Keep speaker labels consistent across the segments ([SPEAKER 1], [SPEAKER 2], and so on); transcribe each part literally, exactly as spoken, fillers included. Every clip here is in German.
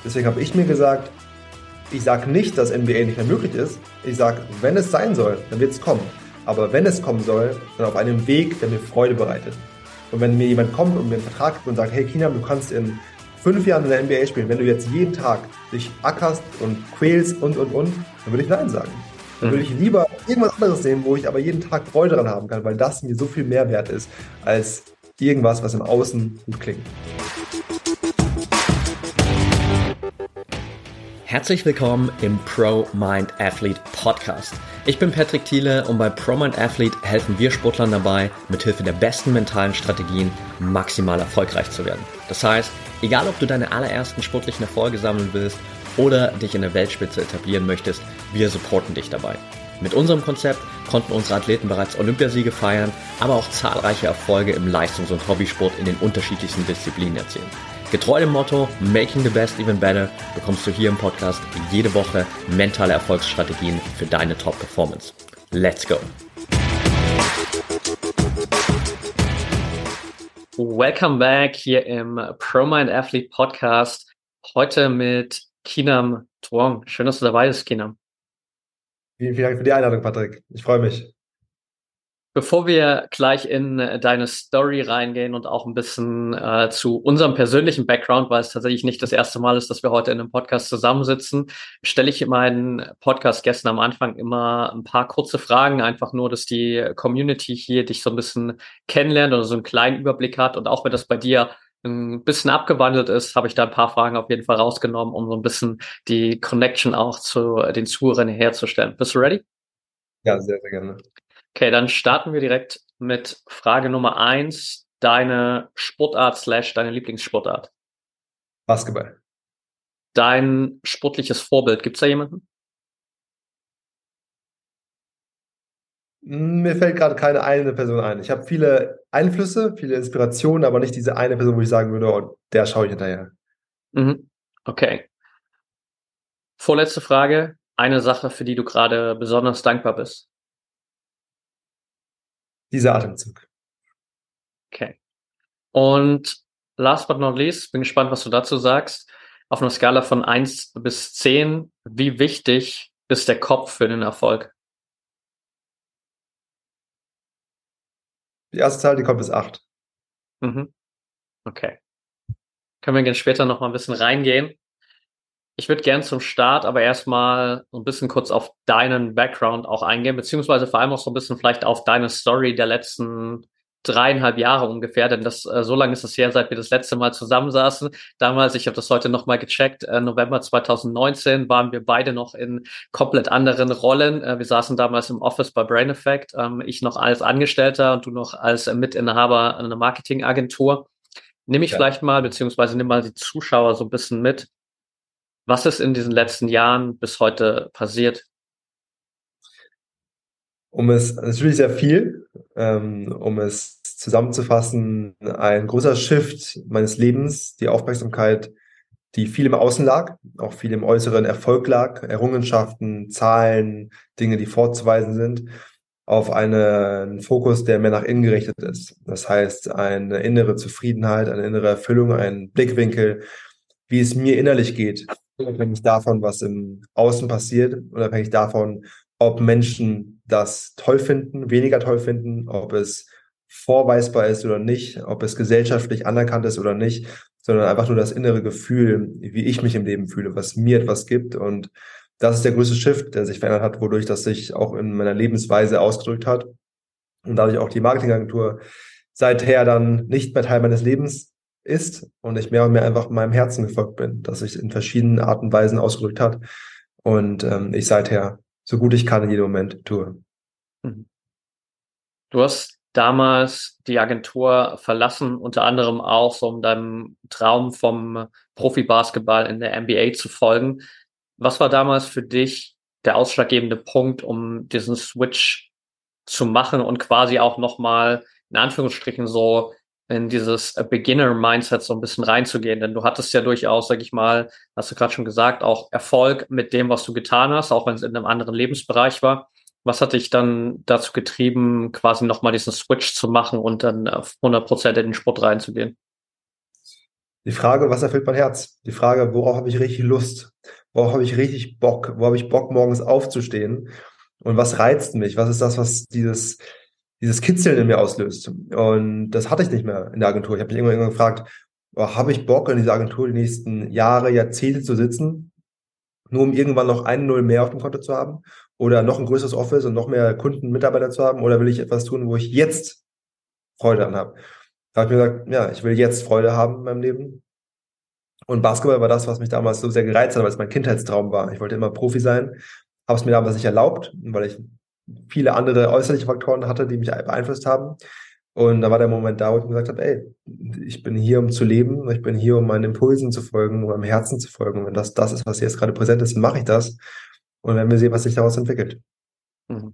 [SPEAKER 1] Deswegen habe ich mir gesagt, ich sage nicht, dass N B A nicht mehr möglich ist. Ich sage, wenn es sein soll, dann wird es kommen. Aber wenn es kommen soll, dann auf einem Weg, der mir Freude bereitet. Und wenn mir jemand kommt und mir einen Vertrag gibt und sagt, hey Keenan, du kannst in fünf Jahren in der N B A spielen, wenn du jetzt jeden Tag dich ackerst und quälst und, und, und, dann würde ich Nein sagen. Dann würde ich lieber irgendwas anderes sehen, wo ich aber jeden Tag Freude dran haben kann, weil das mir so viel mehr wert ist, als irgendwas, was im Außen gut klingt.
[SPEAKER 2] Herzlich willkommen im Pro Mind Athlete Podcast. Ich bin Patrick Thiele und bei Pro Mind Athlete helfen wir Sportlern dabei, mithilfe der besten mentalen Strategien maximal erfolgreich zu werden. Das heißt, egal ob du deine allerersten sportlichen Erfolge sammeln willst oder dich in der Weltspitze etablieren möchtest, wir supporten dich dabei. Mit unserem Konzept konnten unsere Athleten bereits Olympiasiege feiern, aber auch zahlreiche Erfolge im Leistungs- und Hobbysport in den unterschiedlichsten Disziplinen erzielen. Getreu dem Motto Making the Best Even Better bekommst du hier im Podcast jede Woche mentale Erfolgsstrategien für deine Top-Performance. Let's go! Welcome back hier im Pro Mind Athlete Podcast. Heute mit Keenan Truong. Schön, dass du dabei bist, Keenan.
[SPEAKER 1] Vielen, vielen Dank für die Einladung, Patrick. Ich freue mich.
[SPEAKER 2] Bevor wir gleich in deine Story reingehen und auch ein bisschen äh, zu unserem persönlichen Background, weil es tatsächlich nicht das erste Mal ist, dass wir heute in einem Podcast zusammensitzen, stelle ich meinen Podcast-Gästen am Anfang immer ein paar kurze Fragen, einfach nur, dass die Community hier dich so ein bisschen kennenlernt oder so einen kleinen Überblick hat. Und auch wenn das bei dir ein bisschen abgewandelt ist, habe ich da ein paar Fragen auf jeden Fall rausgenommen, um so ein bisschen die Connection auch zu den Zuhörern herzustellen. Bist du ready?
[SPEAKER 1] Ja, sehr, sehr gerne.
[SPEAKER 2] Okay, dann starten wir direkt mit Frage Nummer eins. Deine Sportart slash deine Lieblingssportart.
[SPEAKER 1] Basketball.
[SPEAKER 2] Dein sportliches Vorbild, gibt's da jemanden?
[SPEAKER 1] Mir fällt gerade keine eine Person ein. Ich habe viele Einflüsse, viele Inspirationen, aber nicht diese eine Person, wo ich sagen würde, oh, der schaue ich hinterher.
[SPEAKER 2] Mhm. Okay. Vorletzte Frage. Eine Sache, für die du gerade besonders dankbar bist.
[SPEAKER 1] Dieser Atemzug.
[SPEAKER 2] Okay. Und last but not least, bin gespannt, was du dazu sagst. Auf einer Skala von eins bis zehn, wie wichtig ist der Kopf für den Erfolg?
[SPEAKER 1] Die erste Zahl, die kommt bis acht.
[SPEAKER 2] Mhm. Okay. Können wir gerne später noch mal ein bisschen reingehen. Ich würde gern zum Start aber erstmal so ein bisschen kurz auf deinen Background auch eingehen, beziehungsweise vor allem auch so ein bisschen vielleicht auf deine Story der letzten dreieinhalb Jahre ungefähr, denn das äh, so lange ist es her, seit wir das letzte Mal zusammensaßen. Damals, ich habe das heute noch mal gecheckt, äh, November zwanzig neunzehn waren wir beide noch in komplett anderen Rollen. Äh, wir saßen damals im Office bei Brain Effect, ähm, ich noch als Angestellter und du noch als äh, Mitinhaber einer Marketingagentur. Nimm ich
[SPEAKER 1] Ja.
[SPEAKER 2] vielleicht mal, beziehungsweise nimm mal die Zuschauer so ein bisschen mit. Was ist in diesen letzten Jahren bis heute passiert?
[SPEAKER 1] Um es, natürlich sehr viel, ähm, um es zusammenzufassen, ein großer Shift meines Lebens, die Aufmerksamkeit, die viel im Außen lag, auch viel im äußeren Erfolg lag, Errungenschaften, Zahlen, Dinge, die vorzuweisen sind, auf einen Fokus, der mehr nach innen gerichtet ist. Das heißt, eine innere Zufriedenheit, eine innere Erfüllung, ein Blickwinkel, wie es mir innerlich geht, unabhängig davon, was im Außen passiert, unabhängig davon, ob Menschen das toll finden, weniger toll finden, ob es vorweisbar ist oder nicht, ob es gesellschaftlich anerkannt ist oder nicht, sondern einfach nur das innere Gefühl, wie ich mich im Leben fühle, was mir etwas gibt. Und das ist der größte Shift, der sich verändert hat, wodurch das sich auch in meiner Lebensweise ausgedrückt hat und dadurch auch die Marketingagentur seither dann nicht mehr Teil meines Lebens ist und ich mehr und mehr einfach meinem Herzen gefolgt bin, dass sich in verschiedenen Arten und Weisen ausgedrückt hat und ähm, ich seither so gut ich kann in jedem Moment tue.
[SPEAKER 2] Du hast damals die Agentur verlassen, unter anderem auch so, um deinem Traum vom Profibasketball in der N B A zu folgen. Was war damals für dich der ausschlaggebende Punkt, um diesen Switch zu machen und quasi auch nochmal in Anführungsstrichen so in dieses Beginner-Mindset so ein bisschen reinzugehen? Denn du hattest ja durchaus, sag ich mal, hast du gerade schon gesagt, auch Erfolg mit dem, was du getan hast, auch wenn es in einem anderen Lebensbereich war. Was hat dich dann dazu getrieben, quasi nochmal diesen Switch zu machen und dann auf hundert Prozent in den Sport reinzugehen?
[SPEAKER 1] Die Frage, was erfüllt mein Herz? Die Frage, worauf habe ich richtig Lust? Worauf habe ich richtig Bock? Wo habe ich Bock, morgens aufzustehen? Und was reizt mich? Was ist das, was dieses, dieses Kitzeln in mir auslöst? Und das hatte ich nicht mehr in der Agentur. Ich habe mich irgendwann, irgendwann gefragt, oh, habe ich Bock, in dieser Agentur die nächsten Jahre, Jahrzehnte zu sitzen, nur um irgendwann noch eine Null mehr auf dem Konto zu haben? Oder noch ein größeres Office und noch mehr Kunden, Mitarbeiter zu haben? Oder will ich etwas tun, wo ich jetzt Freude an habe? Da habe ich mir gesagt, ja, ich will jetzt Freude haben in meinem Leben. Und Basketball war das, was mich damals so sehr gereizt hat, weil es mein Kindheitstraum war. Ich wollte immer Profi sein, habe es mir damals nicht erlaubt, weil ich viele andere äußerliche Faktoren hatte, die mich beeinflusst haben. Und da war der Moment da, wo ich mir gesagt habe, ey, ich bin hier, um zu leben, ich bin hier, um meinen Impulsen zu folgen, um meinem Herzen zu folgen. Und wenn das das ist, was jetzt gerade präsent ist, dann mache ich das. Und dann werden wir sehen, was sich daraus entwickelt.
[SPEAKER 2] Mhm.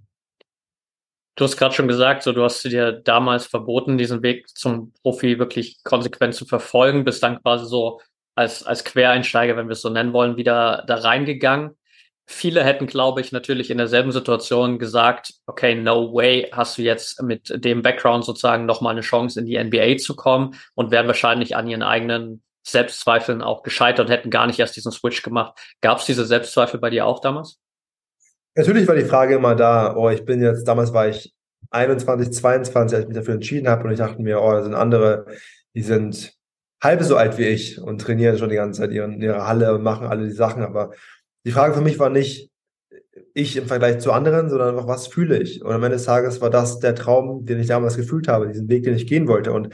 [SPEAKER 2] Du hast gerade schon gesagt, so du hast dir damals verboten, diesen Weg zum Profi wirklich konsequent zu verfolgen, bist dann quasi so als, als Quereinsteiger, wenn wir es so nennen wollen, wieder da reingegangen. Viele hätten, glaube ich, natürlich in derselben Situation gesagt, okay, no way, hast du jetzt mit dem Background sozusagen nochmal eine Chance, in die N B A zu kommen, und wären wahrscheinlich an ihren eigenen Selbstzweifeln auch gescheitert und hätten gar nicht erst diesen Switch gemacht. Gab es diese Selbstzweifel bei dir auch damals?
[SPEAKER 1] Natürlich war die Frage immer da, oh, ich bin jetzt, damals war ich einundzwanzig, zweiundzwanzig, als ich mich dafür entschieden habe und ich dachte mir, oh, da sind andere, die sind halb so alt wie ich und trainieren schon die ganze Zeit in ihrer Halle und machen alle die Sachen, aber die Frage für mich war nicht ich im Vergleich zu anderen, sondern einfach, was fühle ich? Und am Ende des Tages war das der Traum, den ich damals gefühlt habe, diesen Weg, den ich gehen wollte. Und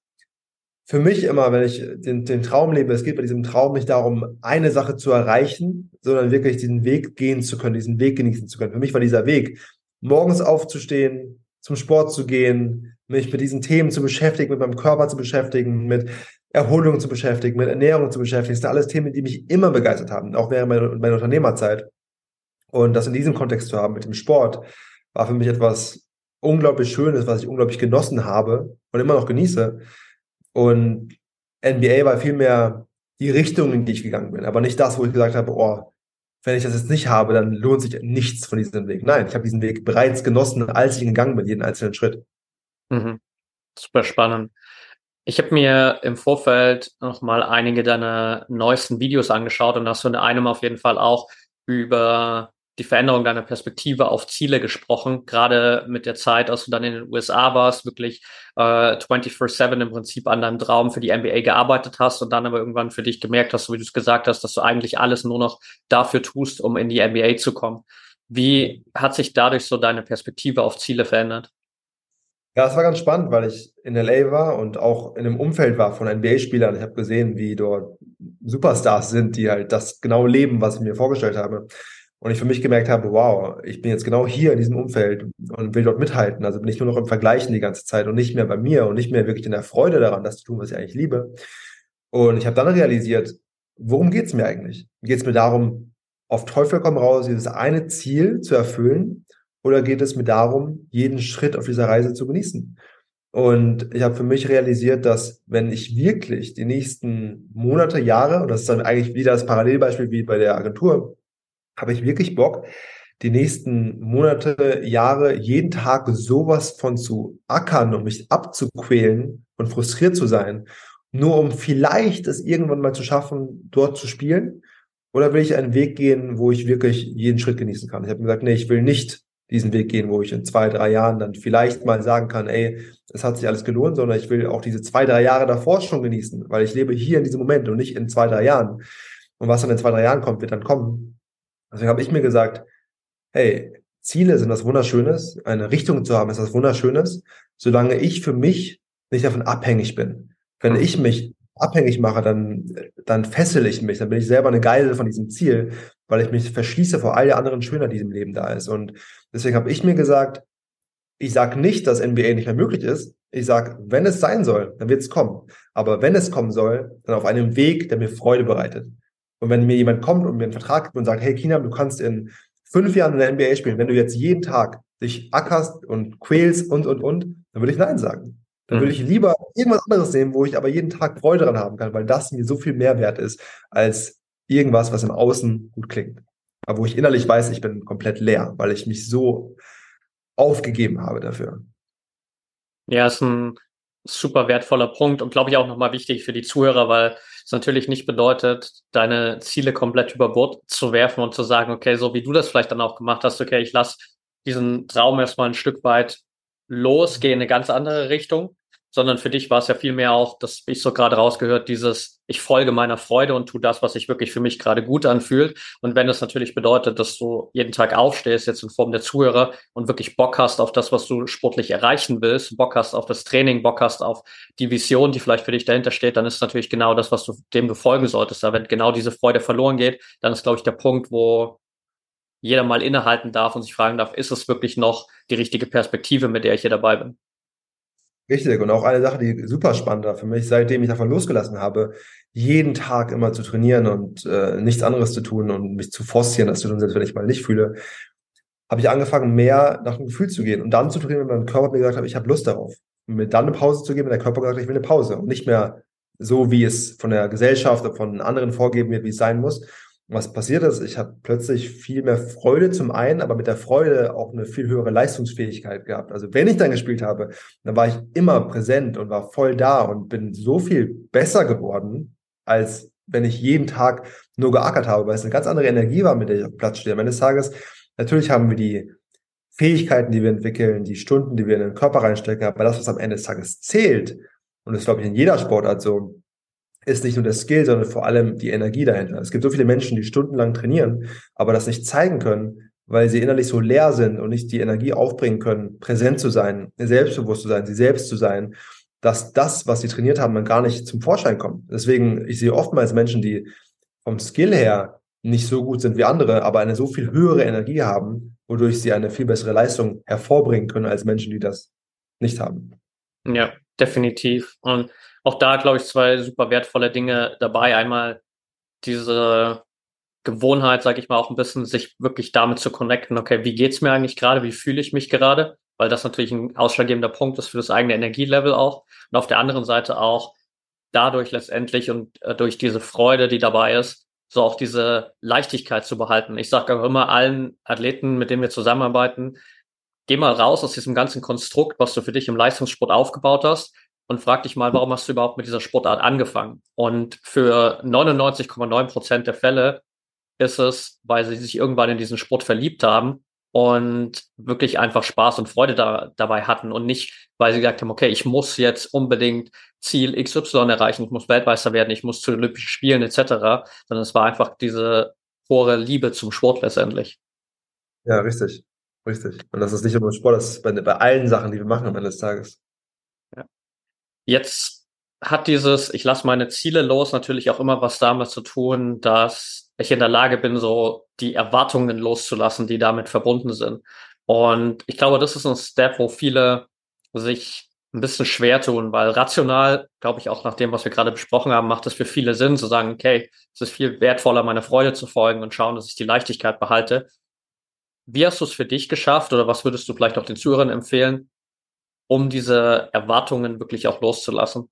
[SPEAKER 1] für mich immer, wenn ich den, den Traum lebe, es geht bei diesem Traum nicht darum, eine Sache zu erreichen, sondern wirklich diesen Weg gehen zu können, diesen Weg genießen zu können. Für mich war dieser Weg, morgens aufzustehen, zum Sport zu gehen, mich mit diesen Themen zu beschäftigen, mit meinem Körper zu beschäftigen, mit Erholung zu beschäftigen, mit Ernährung zu beschäftigen. Das sind alles Themen, die mich immer begeistert haben, auch während meiner, meiner Unternehmerzeit. Und das in diesem Kontext zu haben mit dem Sport, war für mich etwas unglaublich Schönes, was ich unglaublich genossen habe und immer noch genieße. Und N B A war vielmehr die Richtung, in die ich gegangen bin, aber nicht das, wo ich gesagt habe, oh, wenn ich das jetzt nicht habe, dann lohnt sich nichts von diesem Weg. Nein, ich habe diesen Weg bereits genossen, als ich gegangen bin, jeden einzelnen Schritt.
[SPEAKER 2] Mhm. Super spannend. Ich habe mir im Vorfeld nochmal einige deiner neuesten Videos angeschaut und hast du in einem auf jeden Fall auch über die Veränderung deiner Perspektive auf Ziele gesprochen, gerade mit der Zeit, als du dann in den U S A warst, wirklich äh, vierundzwanzig sieben im Prinzip an deinem Traum für die N B A gearbeitet hast und dann aber irgendwann für dich gemerkt hast, so wie du es gesagt hast, dass du eigentlich alles nur noch dafür tust, um in die N B A zu kommen. Wie hat sich dadurch so deine Perspektive auf Ziele verändert?
[SPEAKER 1] Ja, es war ganz spannend, weil ich in L A war und auch in einem Umfeld war von N B A-Spielern. Ich habe gesehen, wie dort Superstars sind, die halt das genau leben, was ich mir vorgestellt habe. Und ich für mich gemerkt habe, wow, ich bin jetzt genau hier in diesem Umfeld und will dort mithalten. Also bin ich nur noch im Vergleichen die ganze Zeit und nicht mehr bei mir und nicht mehr wirklich in der Freude daran, das zu tun, was ich eigentlich liebe. Und ich habe dann realisiert, worum geht's mir eigentlich? Geht es mir darum, auf Teufel komm raus, dieses eine Ziel zu erfüllen? Oder geht es mir darum, jeden Schritt auf dieser Reise zu genießen? Und ich habe für mich realisiert, dass wenn ich wirklich die nächsten Monate, Jahre, und das ist dann eigentlich wieder das Parallelbeispiel wie bei der Agentur, habe ich wirklich Bock, die nächsten Monate, Jahre, jeden Tag sowas von zu ackern und mich abzuquälen und frustriert zu sein, nur um vielleicht es irgendwann mal zu schaffen, dort zu spielen? Oder will ich einen Weg gehen, wo ich wirklich jeden Schritt genießen kann? Ich habe mir gesagt, nee, ich will nicht diesen Weg gehen, wo ich in zwei, drei Jahren dann vielleicht mal sagen kann, ey, es hat sich alles gelohnt, sondern ich will auch diese zwei, drei Jahre davor schon genießen, weil ich lebe hier in diesem Moment und nicht in zwei, drei Jahren. Und was dann in zwei, drei Jahren kommt, wird dann kommen. Deswegen habe ich mir gesagt, hey, Ziele sind was Wunderschönes, eine Richtung zu haben ist was Wunderschönes, solange ich für mich nicht davon abhängig bin. Wenn ich mich abhängig mache, dann, dann fessel ich mich, dann bin ich selber eine Geisel von diesem Ziel, weil ich mich verschließe vor all der anderen Schönheit, die im Leben da ist. Und deswegen habe ich mir gesagt, ich sage nicht, dass N B A nicht mehr möglich ist. Ich sage, wenn es sein soll, dann wird es kommen. Aber wenn es kommen soll, dann auf einem Weg, der mir Freude bereitet. Und wenn mir jemand kommt und mir einen Vertrag gibt und sagt, hey Keenan, du kannst in fünf Jahren in der N B A spielen, wenn du jetzt jeden Tag dich ackerst und quälst und, und, und, dann würde ich Nein sagen. Dann würde ich lieber irgendwas anderes nehmen, wo ich aber jeden Tag Freude dran haben kann, weil das mir so viel mehr wert ist, als irgendwas, was im Außen gut klingt. Aber wo ich innerlich weiß, ich bin komplett leer, weil ich mich so aufgegeben habe dafür.
[SPEAKER 2] Ja, ist ein super wertvoller Punkt und glaube ich auch nochmal wichtig für die Zuhörer, weil es natürlich nicht bedeutet, deine Ziele komplett über Bord zu werfen und zu sagen, okay, so wie du das vielleicht dann auch gemacht hast, okay, ich lasse diesen Traum erstmal ein Stück weit los, gehe in eine ganz andere Richtung, sondern für dich war es ja vielmehr auch, das ich so gerade rausgehört, dieses, ich folge meiner Freude und tu das, was sich wirklich für mich gerade gut anfühlt. Und wenn das natürlich bedeutet, dass du jeden Tag aufstehst, jetzt in Form der Zuhörer und wirklich Bock hast auf das, was du sportlich erreichen willst, Bock hast auf das Training, Bock hast auf die Vision, die vielleicht für dich dahinter steht, dann ist natürlich genau das, was du, dem du folgen solltest. Aber wenn genau diese Freude verloren geht, dann ist, glaube ich, der Punkt, wo jeder mal innehalten darf und sich fragen darf, ist es wirklich noch die richtige Perspektive, mit der ich hier dabei bin?
[SPEAKER 1] Richtig. Und auch eine Sache, die super spannend war für mich, seitdem ich davon losgelassen habe, jeden Tag immer zu trainieren und äh, nichts anderes zu tun und mich zu forcieren, das zu tun, selbst wenn ich mal nicht fühle, habe ich angefangen, mehr nach dem Gefühl zu gehen und dann zu trainieren, wenn mein Körper mir gesagt hat, ich habe Lust darauf. Und mir dann eine Pause zu geben, wenn der Körper gesagt hat, ich will eine Pause. Und nicht mehr so, wie es von der Gesellschaft oder von anderen vorgegeben wird, wie es sein muss. Und was passiert ist, ich habe plötzlich viel mehr Freude zum einen, aber mit der Freude auch eine viel höhere Leistungsfähigkeit gehabt. Also wenn ich dann gespielt habe, dann war ich immer präsent und war voll da und bin so viel besser geworden, als wenn ich jeden Tag nur geackert habe, weil es eine ganz andere Energie war, mit der ich auf dem Platz stehe. Am Ende des Tages, natürlich haben wir die Fähigkeiten, die wir entwickeln, die Stunden, die wir in den Körper reinstecken, aber das, was am Ende des Tages zählt, und das glaube ich in jeder Sportart so, ist nicht nur der Skill, sondern vor allem die Energie dahinter. Es gibt so viele Menschen, die stundenlang trainieren, aber das nicht zeigen können, weil sie innerlich so leer sind und nicht die Energie aufbringen können, präsent zu sein, selbstbewusst zu sein, sie selbst zu sein, dass das, was sie trainiert haben, dann gar nicht zum Vorschein kommt. Deswegen, ich sehe oftmals Menschen, die vom Skill her nicht so gut sind wie andere, aber eine so viel höhere Energie haben, wodurch sie eine viel bessere Leistung hervorbringen können als Menschen, die das nicht haben.
[SPEAKER 2] Ja, definitiv. Und auch da, glaube ich, zwei super wertvolle Dinge dabei. Einmal diese Gewohnheit, sage ich mal, auch ein bisschen sich wirklich damit zu connecten, okay, wie geht's mir eigentlich gerade, wie fühle ich mich gerade? Weil das natürlich ein ausschlaggebender Punkt ist für das eigene Energielevel auch. Und auf der anderen Seite auch dadurch letztendlich und äh, durch diese Freude, die dabei ist, so auch diese Leichtigkeit zu behalten. Ich sage auch immer allen Athleten, mit denen wir zusammenarbeiten, geh mal raus aus diesem ganzen Konstrukt, was du für dich im Leistungssport aufgebaut hast und frag dich mal, warum hast du überhaupt mit dieser Sportart angefangen? Und für neunundneunzig Komma neun Prozent der Fälle ist es, weil sie sich irgendwann in diesen Sport verliebt haben und wirklich einfach Spaß und Freude da, dabei hatten und nicht, weil sie gesagt haben, okay, ich muss jetzt unbedingt Ziel X Y erreichen, ich muss Weltmeister werden, ich muss zu Olympischen Spielen et cetera, sondern es war einfach diese hohe Liebe zum Sport letztendlich.
[SPEAKER 1] Ja, richtig. Richtig. Und das ist nicht nur im Sport, das ist bei, bei allen Sachen, die wir machen am Ende des Tages.
[SPEAKER 2] Ja. Jetzt hat dieses, ich lasse meine Ziele los, natürlich auch immer was damit zu tun, dass ich in der Lage bin, so die Erwartungen loszulassen, die damit verbunden sind. Und ich glaube, das ist ein Step, wo viele sich ein bisschen schwer tun, weil rational, glaube ich, auch nach dem, was wir gerade besprochen haben, macht es für viele Sinn zu sagen, okay, es ist viel wertvoller, meiner Freude zu folgen und schauen, dass ich die Leichtigkeit behalte. Wie hast du es für dich geschafft oder was würdest du vielleicht auch den Zuhörern empfehlen, um diese Erwartungen wirklich auch loszulassen?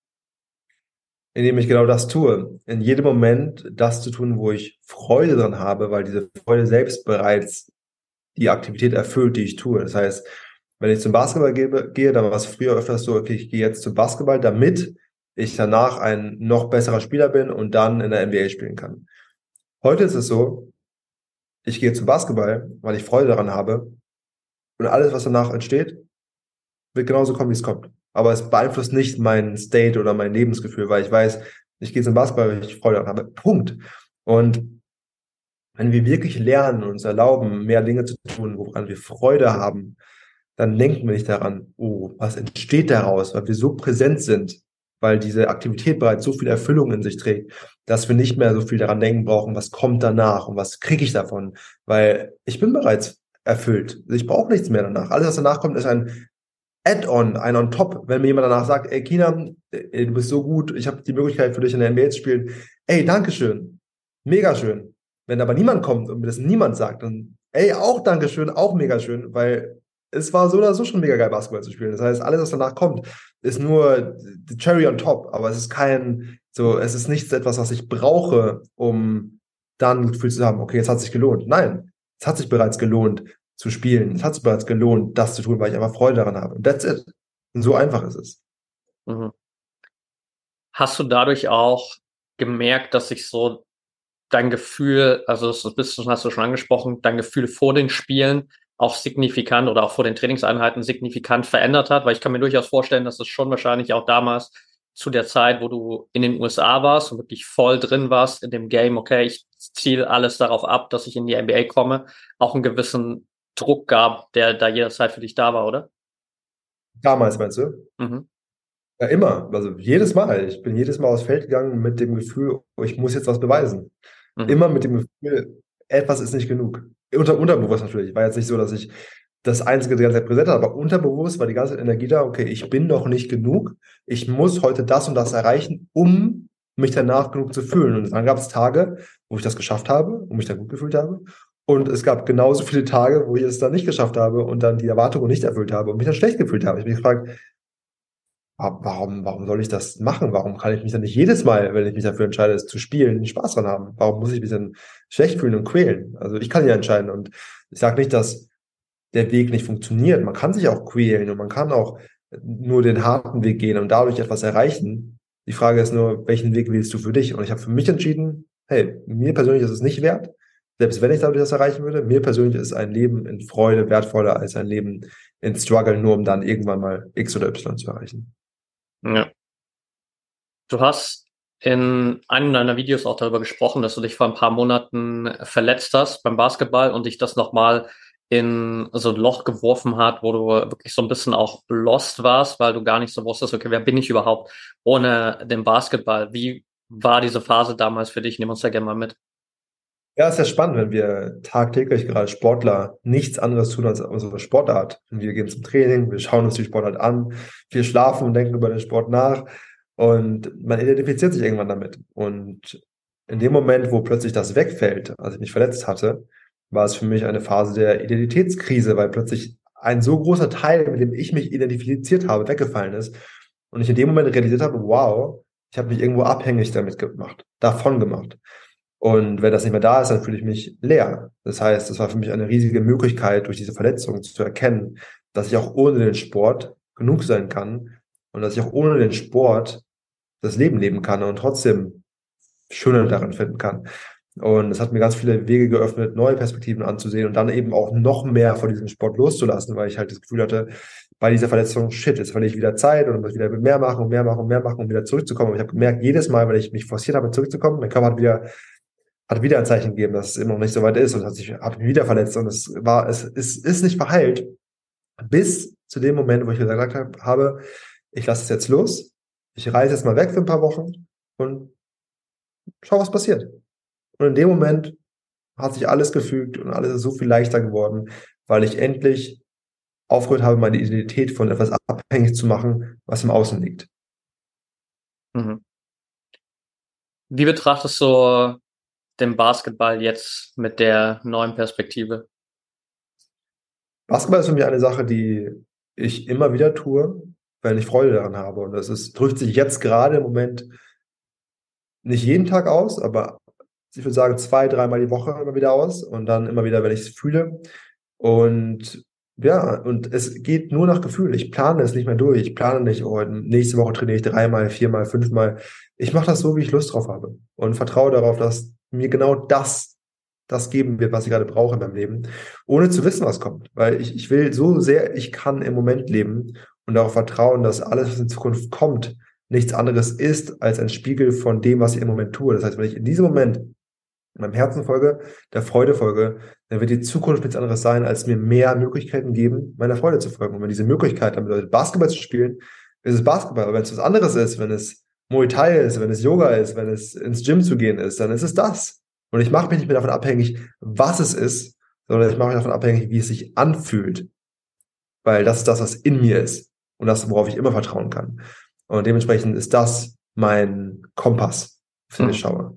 [SPEAKER 1] Indem ich genau das tue. In jedem Moment das zu tun, wo ich Freude dran habe, weil diese Freude selbst bereits die Aktivität erfüllt, die ich tue. Das heißt, wenn ich zum Basketball gehe, gehe dann war es früher öfters so, okay, ich gehe jetzt zum Basketball, damit ich danach ein noch besserer Spieler bin und dann in der N B A spielen kann. Heute ist es so, ich gehe zum Basketball, weil ich Freude daran habe und alles, was danach entsteht, wird genauso kommen, wie es kommt. Aber es beeinflusst nicht mein State oder mein Lebensgefühl, weil ich weiß, ich gehe zum Basketball, weil ich Freude daran habe. Punkt. Und wenn wir wirklich lernen und uns erlauben, mehr Dinge zu tun, woran wir Freude haben, dann denken wir nicht daran, oh, was entsteht daraus, weil wir so präsent sind, weil diese Aktivität bereits so viel Erfüllung in sich trägt, dass wir nicht mehr so viel daran denken brauchen, was kommt danach und was kriege ich davon, weil ich bin bereits erfüllt. Ich brauche nichts mehr danach. Alles, was danach kommt, ist ein Add-on, ein on top. Wenn mir jemand danach sagt, ey Kina, ey, du bist so gut, ich habe die Möglichkeit für dich in der N B A zu spielen, ey, Dankeschön, mega schön. Wenn aber niemand kommt und mir das niemand sagt, dann ey, auch Dankeschön, auch mega schön, weil es war so oder so schon mega geil, Basketball zu spielen. Das heißt, alles, was danach kommt, ist nur the cherry on top, aber es ist kein, so, es ist nichts etwas, was ich brauche, um dann das Gefühl zu haben, okay, jetzt hat es sich gelohnt. Nein, es hat sich bereits gelohnt zu spielen. Es hat sich bereits gelohnt, das zu tun, weil ich einfach Freude daran habe. Und that's it. Und so einfach ist es.
[SPEAKER 2] Mhm. Hast du dadurch auch gemerkt, dass sich so dein Gefühl, also das ist ein bisschen, hast du schon angesprochen, dein Gefühl vor den Spielen auch signifikant oder auch vor den Trainingseinheiten signifikant verändert hat? Weil ich kann mir durchaus vorstellen, dass es schon wahrscheinlich auch damals zu der Zeit, wo du in den U S A warst und wirklich voll drin warst in dem Game, okay, ich ziele alles darauf ab, dass ich in die N B A komme, auch einen gewissen Druck gab, der da jederzeit für dich da war, oder?
[SPEAKER 1] Damals, meinst du?
[SPEAKER 2] Mhm.
[SPEAKER 1] Ja, immer. Also jedes Mal. Ich bin jedes Mal aufs Feld gegangen mit dem Gefühl, oh, ich muss jetzt was beweisen.
[SPEAKER 2] Mhm.
[SPEAKER 1] Immer mit dem Gefühl, etwas ist nicht genug. Unter, unterbewusst natürlich. War jetzt nicht so, dass ich das Einzige die ganze Zeit präsent hatte, aber unterbewusst war die ganze Energie da, okay, ich bin noch nicht genug. Ich muss heute das und das erreichen, um mich danach genug zu fühlen. Und dann gab es Tage, wo ich das geschafft habe und mich dann gut gefühlt habe. Und es gab genauso viele Tage, wo ich es dann nicht geschafft habe und dann die Erwartungen nicht erfüllt habe und mich dann schlecht gefühlt habe. Ich habe mich gefragt, wa- warum, warum soll ich das machen? Warum kann ich mich dann nicht jedes Mal, wenn ich mich dafür entscheide, es zu spielen, Spaß dran haben? Warum muss ich mich dann schlecht fühlen und quälen? Also ich kann ja entscheiden und ich sage nicht, dass der Weg nicht funktioniert. Man kann sich auch quälen und man kann auch nur den harten Weg gehen und dadurch etwas erreichen. Die Frage ist nur, welchen Weg wählst du für dich? Und ich habe für mich entschieden, hey, mir persönlich ist es nicht wert, selbst wenn ich dadurch das erreichen würde. Mir persönlich ist ein Leben in Freude wertvoller als ein Leben in Struggle, nur um dann irgendwann mal X oder Y zu erreichen.
[SPEAKER 2] Ja. Du hast in einem deiner Videos auch darüber gesprochen, dass du dich vor ein paar Monaten verletzt hast beim Basketball und dich das nochmal in so ein Loch geworfen hat, wo du wirklich so ein bisschen auch lost warst, weil du gar nicht so wusstest, okay, wer bin ich überhaupt ohne den Basketball? Wie war diese Phase damals für dich? Nimm uns da gerne mal mit.
[SPEAKER 1] Ja, ist ja spannend, wenn wir tagtäglich gerade Sportler nichts anderes tun als unsere Sportart. Und wir gehen zum Training, wir schauen uns die Sportart an, wir schlafen und denken über den Sport nach und man identifiziert sich irgendwann damit. Und in dem Moment, wo plötzlich das wegfällt, als ich mich verletzt hatte, war es für mich eine Phase der Identitätskrise, weil plötzlich ein so großer Teil, mit dem ich mich identifiziert habe, weggefallen ist. Und ich in dem Moment realisiert habe, wow, ich habe mich irgendwo abhängig damit gemacht, davon gemacht. Und wenn das nicht mehr da ist, dann fühle ich mich leer. Das heißt, es war für mich eine riesige Möglichkeit, durch diese Verletzung zu erkennen, dass ich auch ohne den Sport genug sein kann und dass ich auch ohne den Sport das Leben leben kann und trotzdem Schöne darin finden kann. Und es hat mir ganz viele Wege geöffnet, neue Perspektiven anzusehen und dann eben auch noch mehr von diesem Sport loszulassen, weil ich halt das Gefühl hatte, bei dieser Verletzung, shit, jetzt verliere ich wieder Zeit und muss wieder mehr machen und mehr machen und mehr machen, um wieder zurückzukommen. Und ich habe gemerkt, jedes Mal, wenn ich mich forciert habe, zurückzukommen, mein Körper hat wieder hat wieder ein Zeichen gegeben, dass es immer noch nicht so weit ist und hat sich, hat mich wieder verletzt und es war, es, es ist nicht verheilt, bis zu dem Moment, wo ich gesagt habe, habe, ich lasse es jetzt los, ich reise jetzt mal weg für ein paar Wochen und schau, was passiert. Und in dem Moment hat sich alles gefügt und alles ist so viel leichter geworden, weil ich endlich aufgehört habe, meine Identität von etwas abhängig zu machen, was im Außen liegt.
[SPEAKER 2] Mhm. Wie betrachtest du den Basketball jetzt mit der neuen Perspektive?
[SPEAKER 1] Basketball ist für mich eine Sache, die ich immer wieder tue, wenn ich Freude daran habe. Und das ist, drückt sich jetzt gerade im Moment nicht jeden Tag aus, aber ich würde sagen zwei, dreimal die Woche immer wieder aus und dann immer wieder, wenn ich es fühle. Und ja, und es geht nur nach Gefühl. Ich plane es nicht mehr durch. Ich plane nicht, oh, nächste Woche trainiere ich dreimal, viermal, fünfmal. Ich mache das so, wie ich Lust drauf habe und vertraue darauf, dass mir genau das das geben wird, was ich gerade brauche in meinem Leben, ohne zu wissen, was kommt. Weil ich, ich will so sehr, ich kann im Moment leben und darauf vertrauen, dass alles, was in Zukunft kommt, nichts anderes ist als ein Spiegel von dem, was ich im Moment tue. Das heißt, wenn ich in diesem Moment meinem Herzen folge, der Freude folge, dann wird die Zukunft nichts anderes sein, als mir mehr Möglichkeiten geben, meiner Freude zu folgen. Und wenn diese Möglichkeit dann bedeutet, Basketball zu spielen, ist es Basketball. Aber wenn es was anderes ist, wenn es Muay Thai ist, wenn es Yoga ist, wenn es ins Gym zu gehen ist, dann ist es das. Und ich mache mich nicht mehr davon abhängig, was es ist, sondern ich mache mich davon abhängig, wie es sich anfühlt. Weil das ist das, was in mir ist. Und das, worauf ich immer vertrauen kann. Und dementsprechend ist das mein Kompass, auf den ich
[SPEAKER 2] Mhm.
[SPEAKER 1] schaue.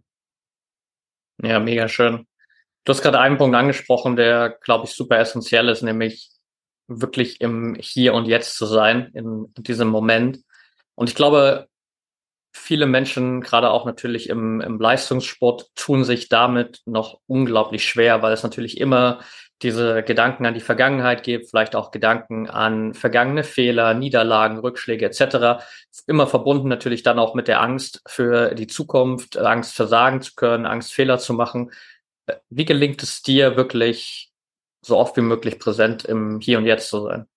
[SPEAKER 2] Ja, mega schön. Du hast gerade einen Punkt angesprochen, der, glaube ich, super essentiell ist, nämlich wirklich im Hier und Jetzt zu sein, in diesem Moment. Und ich glaube, viele Menschen, gerade auch natürlich im, im Leistungssport, tun sich damit noch unglaublich schwer, weil es natürlich immer diese Gedanken an die Vergangenheit gibt, vielleicht auch Gedanken an vergangene Fehler, Niederlagen, Rückschläge et cetera. Immer verbunden natürlich dann auch mit der Angst für die Zukunft, Angst versagen zu können, Angst Fehler zu machen. Wie gelingt es dir wirklich so oft wie möglich präsent im Hier und Jetzt zu sein?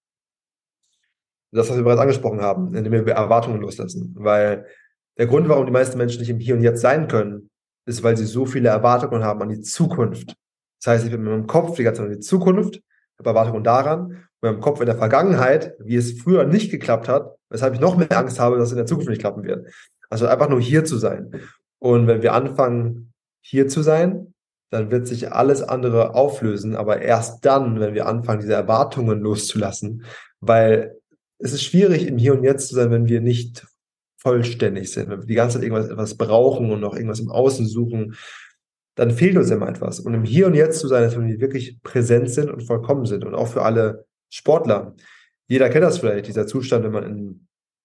[SPEAKER 1] Das, was wir bereits angesprochen haben, indem wir Erwartungen loslassen. Weil der Grund, warum die meisten Menschen nicht im Hier und Jetzt sein können, ist, weil sie so viele Erwartungen haben an die Zukunft. Das heißt, ich bin mit meinem Kopf die ganze Zeit an die Zukunft, habe Erwartungen daran, mit meinem Kopf in der Vergangenheit, wie es früher nicht geklappt hat, weshalb ich noch mehr Angst habe, dass es in der Zukunft nicht klappen wird. Also einfach nur hier zu sein. Und wenn wir anfangen, hier zu sein, dann wird sich alles andere auflösen, aber erst dann, wenn wir anfangen, diese Erwartungen loszulassen, weil es ist schwierig, im Hier und Jetzt zu sein, wenn wir nicht vollständig sind, wenn wir die ganze Zeit irgendwas etwas brauchen und noch irgendwas im Außen suchen, dann fehlt uns immer etwas. Und im Hier und Jetzt zu sein, ist, wenn wir wirklich präsent sind und vollkommen sind. Und auch für alle Sportler. Jeder kennt das vielleicht, dieser Zustand, wenn man in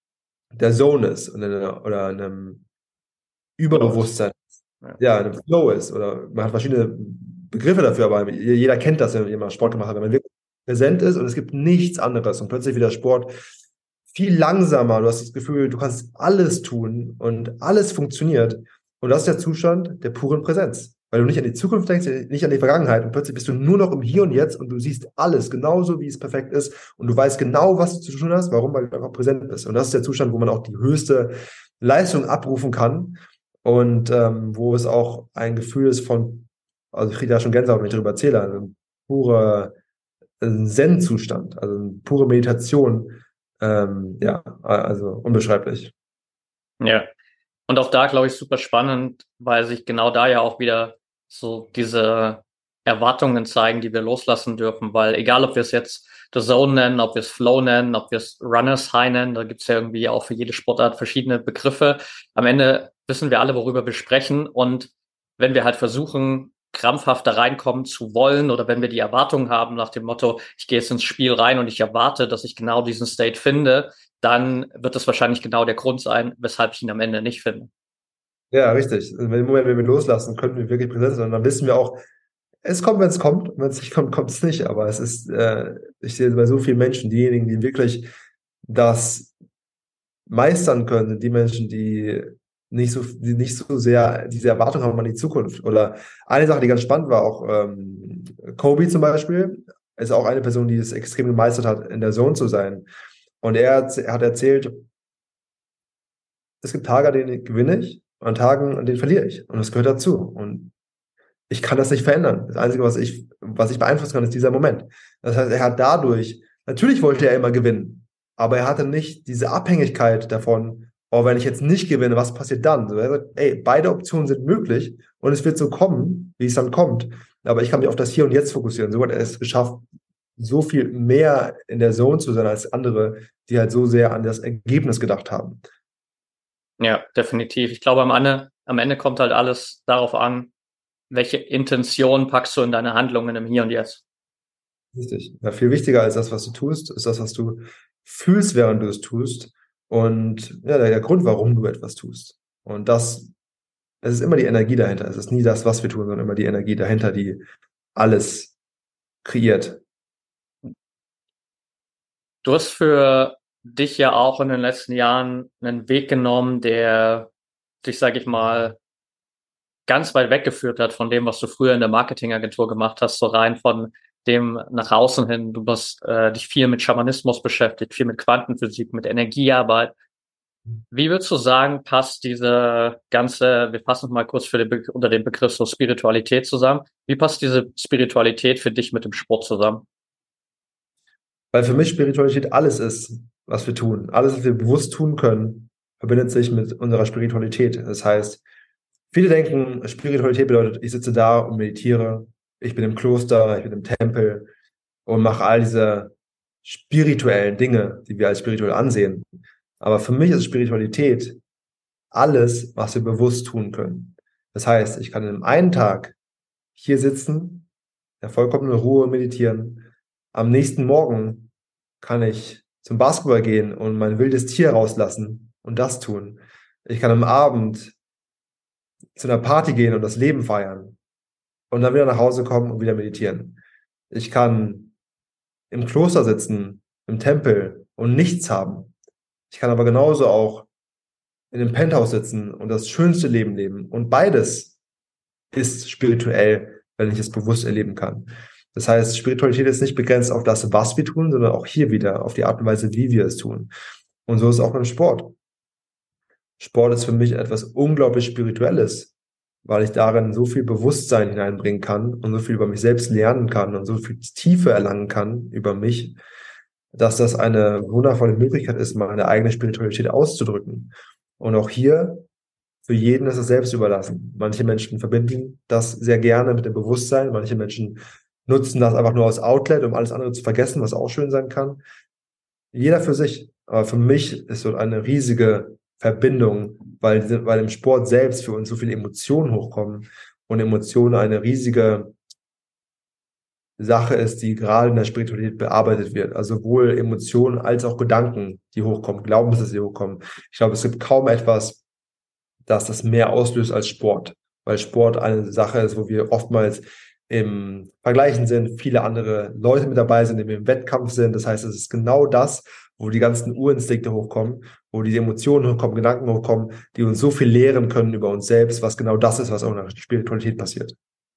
[SPEAKER 1] der Zone ist und in einer, oder in einem Überbewusstsein, ja. ja, in einem Flow ist. Oder man hat verschiedene Begriffe dafür, aber jeder kennt das, wenn jemand Sport gemacht hat. Wenn man wirklich präsent ist und es gibt nichts anderes und plötzlich wieder Sport viel langsamer. Du hast das Gefühl, du kannst alles tun und alles funktioniert. Und das ist der Zustand der puren Präsenz. Weil du nicht an die Zukunft denkst, nicht an die Vergangenheit und plötzlich bist du nur noch im Hier und Jetzt und du siehst alles genauso, wie es perfekt ist und du weißt genau, was du zu tun hast. Warum? Weil du einfach präsent bist. Und das ist der Zustand, wo man auch die höchste Leistung abrufen kann und ähm, wo es auch ein Gefühl ist von, also ich kriege ja schon Gänsehaut, wenn ich darüber erzähle, also pure Zen-Zustand, also eine pure Meditation. Ähm, ja, also unbeschreiblich.
[SPEAKER 2] Ja, und auch da, glaube ich, super spannend, weil sich genau da ja auch wieder so diese Erwartungen zeigen, die wir loslassen dürfen, weil egal, ob wir es jetzt The Zone nennen, ob wir es Flow nennen, ob wir es Runners High nennen, da gibt es ja irgendwie auch für jede Sportart verschiedene Begriffe. Am Ende wissen wir alle, worüber wir sprechen, und wenn wir halt versuchen, krampfhaft da reinkommen zu wollen, oder wenn wir die Erwartung haben nach dem Motto, ich gehe jetzt ins Spiel rein und ich erwarte, dass ich genau diesen State finde, dann wird das wahrscheinlich genau der Grund sein, weshalb ich ihn am Ende nicht finde.
[SPEAKER 1] Ja, richtig. In dem Moment, wenn wir loslassen, können wir wirklich präsent sein. Und dann wissen wir auch, es kommt, wenn es kommt. Wenn es nicht kommt, kommt es nicht. Aber es ist, äh, ich sehe bei so vielen Menschen, diejenigen, die wirklich das meistern können, sind die Menschen, die nicht so, die nicht so sehr diese Erwartung haben an die Zukunft. Oder eine Sache, die ganz spannend war, auch ähm, Kobe zum Beispiel, ist auch eine Person, die es extrem gemeistert hat, in der Zone zu sein. Und er hat, er hat erzählt, es gibt Tage, an denen gewinne ich, und an Tagen, an denen verliere ich. Und das gehört dazu. Und ich kann das nicht verändern. Das Einzige, was ich, was ich beeinflussen kann, ist dieser Moment. Das heißt, er hat dadurch, natürlich wollte er immer gewinnen, aber er hatte nicht diese Abhängigkeit davon, oh, wenn ich jetzt nicht gewinne, was passiert dann? So, er sagt, ey, beide Optionen sind möglich und es wird so kommen, wie es dann kommt. Aber ich kann mich auf das Hier und Jetzt fokussieren. So hat er es geschafft, so viel mehr in der Zone zu sein als andere, die halt so sehr an das Ergebnis gedacht haben.
[SPEAKER 2] Ja, definitiv. Ich glaube, am Ende, am Ende kommt halt alles darauf an, welche Intention packst du in deine Handlungen im Hier und Jetzt.
[SPEAKER 1] Richtig. Ja, viel wichtiger als das, was du tust, ist das, was du fühlst, während du es tust. Und ja, der, der Grund, warum du etwas tust. Und das, es ist immer die Energie dahinter. Es ist nie das, was wir tun, sondern immer die Energie dahinter, die alles kreiert.
[SPEAKER 2] Du hast für dich ja auch in den letzten Jahren einen Weg genommen, der dich, sage ich mal, ganz weit weggeführt hat von dem, was du früher in der Marketingagentur gemacht hast, so rein von dem nach außen hin. Du hast äh, dich viel mit Schamanismus beschäftigt, viel mit Quantenphysik, mit Energiearbeit. Wie würdest du sagen, passt diese ganze, wir fassen mal kurz für den Be- unter den Begriff so Spiritualität zusammen, wie passt diese Spiritualität für dich mit dem Sport zusammen?
[SPEAKER 1] Weil für mich Spiritualität alles ist, was wir tun. Alles, was wir bewusst tun können, verbindet sich mit unserer Spiritualität. Das heißt, viele denken, Spiritualität bedeutet, ich sitze da und meditiere, ich bin im Kloster, ich bin im Tempel und mache all diese spirituellen Dinge, die wir als spirituell ansehen. Aber für mich ist Spiritualität alles, was wir bewusst tun können. Das heißt, ich kann in einem einen Tag hier sitzen, in vollkommenen Ruhe meditieren. Am nächsten Morgen kann ich zum Basketball gehen und mein wildes Tier rauslassen und das tun. Ich kann am Abend zu einer Party gehen und das Leben feiern und dann wieder nach Hause kommen und wieder meditieren. Ich kann im Kloster sitzen, im Tempel und nichts haben. Ich kann aber genauso auch in einem Penthouse sitzen und das schönste Leben leben. Und beides ist spirituell, wenn ich es bewusst erleben kann. Das heißt, Spiritualität ist nicht begrenzt auf das, was wir tun, sondern auch hier wieder auf die Art und Weise, wie wir es tun. Und so ist es auch beim Sport. Sport ist für mich etwas unglaublich Spirituelles, weil ich darin so viel Bewusstsein hineinbringen kann und so viel über mich selbst lernen kann und so viel Tiefe erlangen kann über mich, dass das eine wundervolle Möglichkeit ist, meine eigene Spiritualität auszudrücken. Und auch hier, für jeden ist es selbst überlassen. Manche Menschen verbinden das sehr gerne mit dem Bewusstsein, manche Menschen nutzen das einfach nur als Outlet, um alles andere zu vergessen, was auch schön sein kann. Jeder für sich. Aber für mich ist so eine riesige Verbindung, weil, weil im Sport selbst für uns so viele Emotionen hochkommen und Emotionen eine riesige Sache ist, die gerade in der Spiritualität bearbeitet wird. Also sowohl Emotionen als auch Gedanken, die hochkommen, Glaubenssätze, die hochkommen. Ich glaube, es gibt kaum etwas, das das mehr auslöst als Sport, weil Sport eine Sache ist, wo wir oftmals im Vergleichen sind, viele andere Leute mit dabei sind, die im Wettkampf sind. Das heißt, es ist genau das, wo die ganzen Urinstinkte hochkommen, wo die Emotionen hochkommen, Gedanken hochkommen, die uns so viel lehren können über uns selbst, was genau das ist, was auch in der Spiritualität passiert.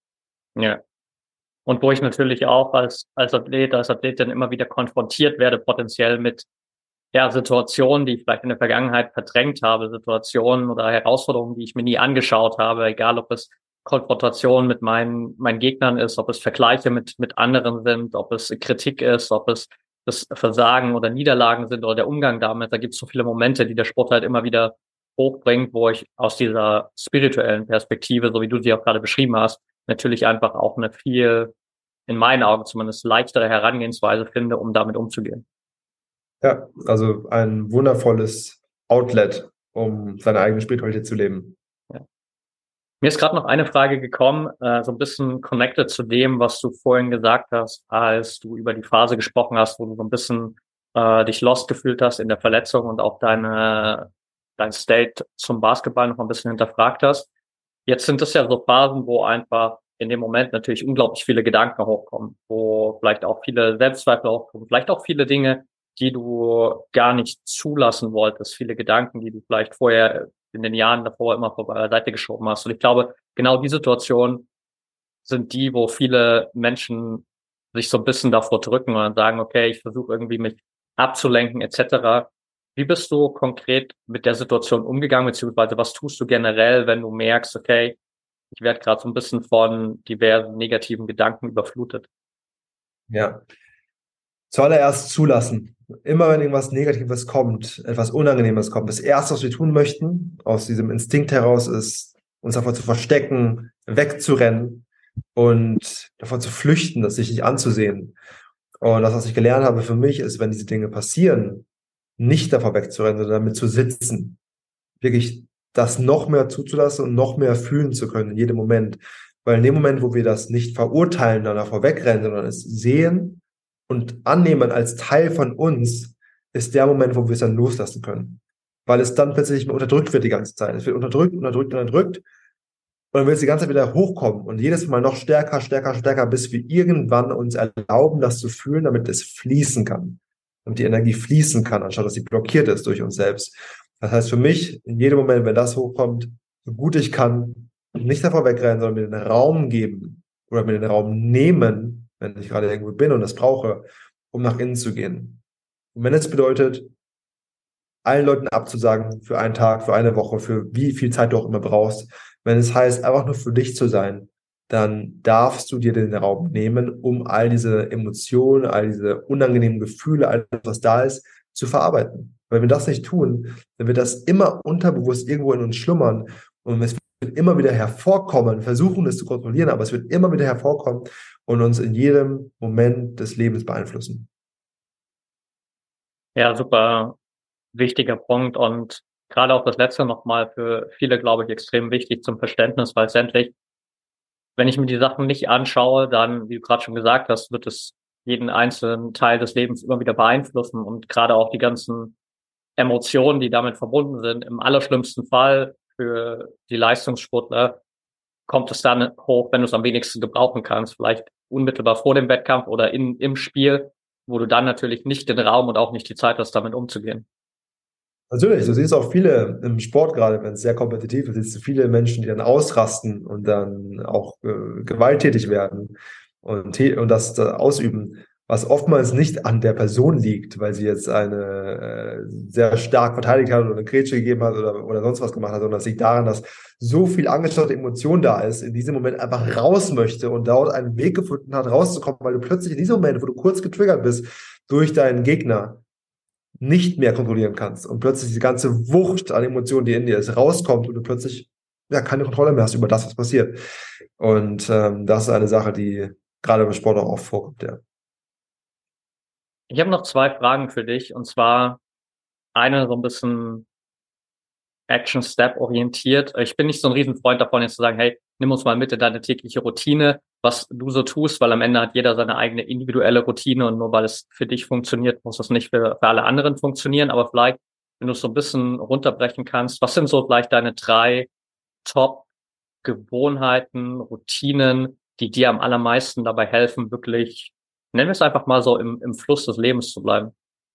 [SPEAKER 3] Ja. Und wo ich natürlich auch als, als Athlet, als Athletin immer wieder konfrontiert werde, potenziell mit ja, Situationen, die ich vielleicht in der Vergangenheit verdrängt habe, Situationen oder Herausforderungen, die ich mir nie angeschaut habe, egal ob es Konfrontation mit meinen, meinen Gegnern ist, ob es Vergleiche mit, mit anderen sind, ob es Kritik ist, ob es das Versagen oder Niederlagen sind oder der Umgang damit. Da gibt es so viele Momente, die der Sport halt immer wieder hochbringt, wo ich aus dieser spirituellen Perspektive, so wie du sie auch gerade beschrieben hast, natürlich einfach auch eine viel, in meinen Augen zumindest, leichtere Herangehensweise finde, um damit umzugehen.
[SPEAKER 1] Ja, also ein wundervolles Outlet, um seine eigene Spiritualität zu leben.
[SPEAKER 3] Ja. Mir ist gerade noch eine Frage gekommen, äh, so ein bisschen connected zu dem, was du vorhin gesagt hast, als du über die Phase gesprochen hast, wo du so ein bisschen äh, dich lost gefühlt hast in der Verletzung und auch deine dein State zum Basketball noch ein bisschen hinterfragt hast. Jetzt sind es ja so Phasen, wo einfach in dem Moment natürlich unglaublich viele Gedanken hochkommen, wo vielleicht auch viele Selbstzweifel hochkommen, vielleicht auch viele Dinge, die du gar nicht zulassen wolltest, viele Gedanken, die du vielleicht vorher in den Jahren davor immer vor beiseite geschoben hast. Und ich glaube, genau die Situationen sind die, wo viele Menschen sich so ein bisschen davor drücken und dann sagen, okay, ich versuche irgendwie mich abzulenken et cetera. Wie bist du konkret mit der Situation umgegangen, beziehungsweise was tust du generell, wenn du merkst, okay, ich werde gerade so ein bisschen von diversen negativen Gedanken überflutet?
[SPEAKER 1] Ja, zuallererst zulassen. Immer wenn irgendwas Negatives kommt, etwas Unangenehmes kommt, das Erste, was wir tun möchten, aus diesem Instinkt heraus, ist, uns davor zu verstecken, wegzurennen und davor zu flüchten, das sich nicht anzusehen. Und das, was ich gelernt habe für mich, ist, wenn diese Dinge passieren, nicht davor wegzurennen, sondern damit zu sitzen. Wirklich das noch mehr zuzulassen und noch mehr fühlen zu können in jedem Moment. Weil in dem Moment, wo wir das nicht verurteilen, dann davor wegrennen, sondern es sehen und annehmen als Teil von uns, ist der Moment, wo wir es dann loslassen können. Weil es dann plötzlich nicht mehr unterdrückt wird die ganze Zeit. Es wird unterdrückt, unterdrückt, unterdrückt. Und dann wird es die ganze Zeit wieder hochkommen und jedes Mal noch stärker, stärker, stärker, bis wir irgendwann uns erlauben, das zu fühlen, damit es fließen kann. Damit die Energie fließen kann, anstatt dass sie blockiert ist durch uns selbst. Das heißt für mich, in jedem Moment, wenn das hochkommt, so gut ich kann, nicht davor wegrennen, sondern mir den Raum geben oder mir den Raum nehmen, wenn ich gerade irgendwo bin und das brauche, um nach innen zu gehen. Und wenn es bedeutet, allen Leuten abzusagen für einen Tag, für eine Woche, für wie viel Zeit du auch immer brauchst, wenn es heißt, einfach nur für dich zu sein, dann darfst du dir den Raum nehmen, um all diese Emotionen, all diese unangenehmen Gefühle, all das, was da ist, zu verarbeiten. Weil wenn wir das nicht tun, dann wird das immer unterbewusst irgendwo in uns schlummern und es wird immer wieder hervorkommen, versuchen es zu kontrollieren, aber es wird immer wieder hervorkommen und uns in jedem Moment des Lebens beeinflussen.
[SPEAKER 3] Ja, super wichtiger Punkt und gerade auch das letzte nochmal für viele, glaube ich, extrem wichtig zum Verständnis, weil letztendlich, wenn ich mir die Sachen nicht anschaue, dann, wie du gerade schon gesagt hast, wird es jeden einzelnen Teil des Lebens immer wieder beeinflussen und gerade auch die ganzen Emotionen, die damit verbunden sind. Im allerschlimmsten Fall für die Leistungssportler kommt es dann hoch, wenn du es am wenigsten gebrauchen kannst, vielleicht unmittelbar vor dem Wettkampf oder in, im Spiel, wo du dann natürlich nicht den Raum und auch nicht die Zeit hast, damit umzugehen.
[SPEAKER 1] Natürlich, du siehst auch viele im Sport, gerade wenn es sehr kompetitiv ist, siehst du viele Menschen, die dann ausrasten und dann auch äh, gewalttätig werden und, tä- und das da ausüben, was oftmals nicht an der Person liegt, weil sie jetzt eine äh, sehr stark verteidigt hat oder eine Grätsche gegeben hat oder, oder sonst was gemacht hat, sondern es liegt daran, dass so viel angestaute Emotion da ist, in diesem Moment einfach raus möchte und dort einen Weg gefunden hat, rauszukommen, weil du plötzlich in diesem Moment, wo du kurz getriggert bist durch deinen Gegner, nicht mehr kontrollieren kannst und plötzlich die ganze Wucht an Emotionen, die in dir ist, rauskommt und du plötzlich ja keine Kontrolle mehr hast über das, was passiert. Und ähm, das ist eine Sache, die gerade im Sport auch oft vorkommt, ja.
[SPEAKER 3] Ich habe noch zwei Fragen für dich, und zwar eine so ein bisschen Action-Step orientiert. Ich bin nicht so ein Riesenfreund davon, jetzt zu sagen, hey, nimm uns mal mit in deine tägliche Routine, was du so tust, weil am Ende hat jeder seine eigene individuelle Routine und nur weil es für dich funktioniert, muss es nicht für, für alle anderen funktionieren. Aber vielleicht, wenn du es so ein bisschen runterbrechen kannst, was sind so vielleicht deine drei Top-Gewohnheiten, Routinen, die dir am allermeisten dabei helfen, wirklich, nennen wir es einfach mal so, im, im Fluss des Lebens zu bleiben?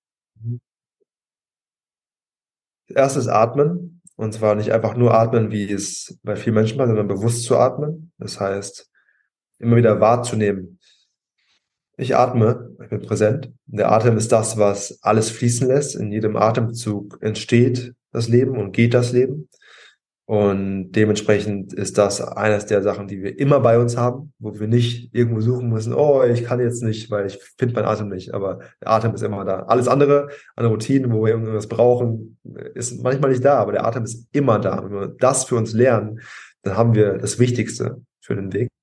[SPEAKER 1] Erstes Atmen. Und zwar nicht einfach nur atmen, wie es bei vielen Menschen war, sondern bewusst zu atmen. Das heißt, immer wieder wahrzunehmen. Ich atme, ich bin präsent. Der Atem ist das, was alles fließen lässt. In jedem Atemzug entsteht das Leben und geht das Leben. Und dementsprechend ist das eines der Sachen, die wir immer bei uns haben, wo wir nicht irgendwo suchen müssen, oh, ich kann jetzt nicht, weil ich finde meinen Atem nicht. Aber der Atem ist immer da. Alles andere, an Routinen, wo wir irgendwas brauchen, ist manchmal nicht da, aber der Atem ist immer da. Wenn wir das für uns lernen, dann haben wir das Wichtigste für den Weg.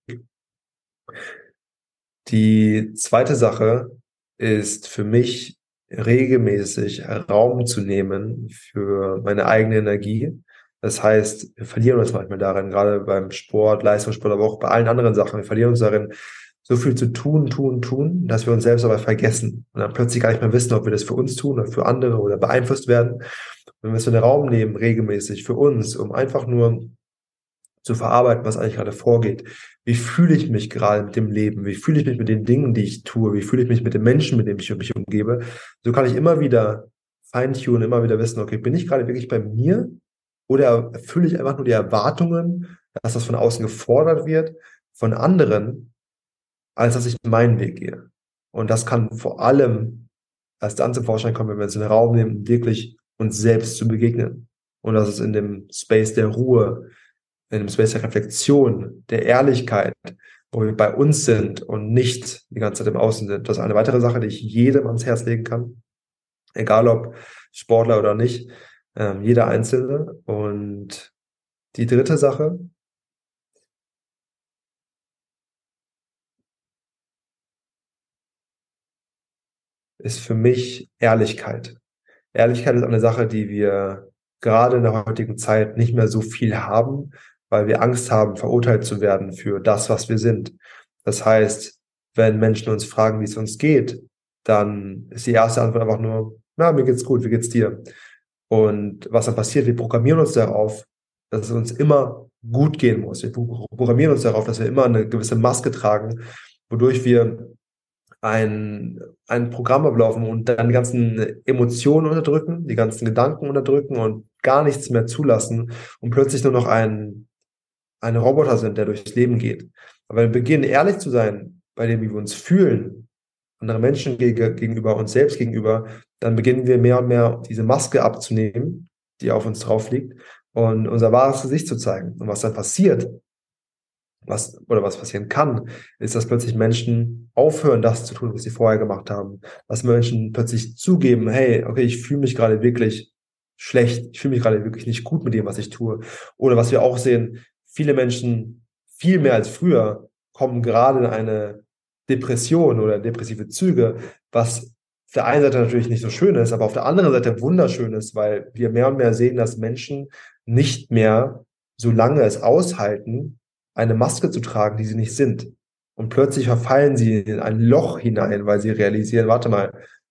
[SPEAKER 1] Die zweite Sache ist für mich, regelmäßig Raum zu nehmen für meine eigene Energie. Das heißt, wir verlieren uns manchmal darin, gerade beim Sport, Leistungssport, aber auch bei allen anderen Sachen. Wir verlieren uns darin, so viel zu tun, tun, tun, dass wir uns selbst aber vergessen und dann plötzlich gar nicht mehr wissen, ob wir das für uns tun oder für andere oder beeinflusst werden. Wenn wir so einen Raum nehmen, regelmäßig für uns, um einfach nur zu verarbeiten, was eigentlich gerade vorgeht. Wie fühle ich mich gerade mit dem Leben? Wie fühle ich mich mit den Dingen, die ich tue? Wie fühle ich mich mit den Menschen, mit denen ich mich umgebe? So kann ich immer wieder feintunen, immer wieder wissen, okay, bin ich gerade wirklich bei mir? Oder erfülle ich einfach nur die Erwartungen, dass das von außen gefordert wird, von anderen, als dass ich meinen Weg gehe? Und das kann vor allem erst dann zum Vorschein kommen, wenn wir uns in den Raum nehmen, wirklich uns selbst zu begegnen. Und das ist in dem Space der Ruhe, in dem Space der Reflexion, der Ehrlichkeit, wo wir bei uns sind und nicht die ganze Zeit im Außen sind. Das ist eine weitere Sache, die ich jedem ans Herz legen kann. Egal ob Sportler oder nicht, ähm, jeder Einzelne. Und die dritte Sache ist für mich Ehrlichkeit. Ehrlichkeit ist eine Sache, die wir gerade in der heutigen Zeit nicht mehr so viel haben, weil wir Angst haben, verurteilt zu werden für das, was wir sind. Das heißt, wenn Menschen uns fragen, wie es uns geht, dann ist die erste Antwort einfach nur, na, mir geht's gut, wie geht's dir? Und was dann passiert, wir programmieren uns darauf, dass es uns immer gut gehen muss. Wir programmieren uns darauf, dass wir immer eine gewisse Maske tragen, wodurch wir ein, ein Programm ablaufen und dann die ganzen Emotionen unterdrücken, die ganzen Gedanken unterdrücken und gar nichts mehr zulassen und plötzlich nur noch ein, ein Roboter sind, der durchs Leben geht. Aber wenn wir beginnen, ehrlich zu sein, bei dem, wie wir uns fühlen, anderen Menschen gegenüber, uns selbst gegenüber, dann beginnen wir mehr und mehr diese Maske abzunehmen, die auf uns drauf liegt, und unser wahres Gesicht zu zeigen. Und was dann passiert, was oder was passieren kann, ist, dass plötzlich Menschen aufhören, das zu tun, was sie vorher gemacht haben. Dass Menschen plötzlich zugeben, hey, okay, ich fühle mich gerade wirklich schlecht, ich fühle mich gerade wirklich nicht gut mit dem, was ich tue. Oder was wir auch sehen, viele Menschen, viel mehr als früher, kommen gerade in eine Depression oder depressive Züge, was auf der einen Seite natürlich nicht so schön ist, aber auf der anderen Seite wunderschön ist, weil wir mehr und mehr sehen, dass Menschen nicht mehr, solange es aushalten, eine Maske zu tragen, die sie nicht sind. Und plötzlich verfallen sie in ein Loch hinein, weil sie realisieren, warte mal,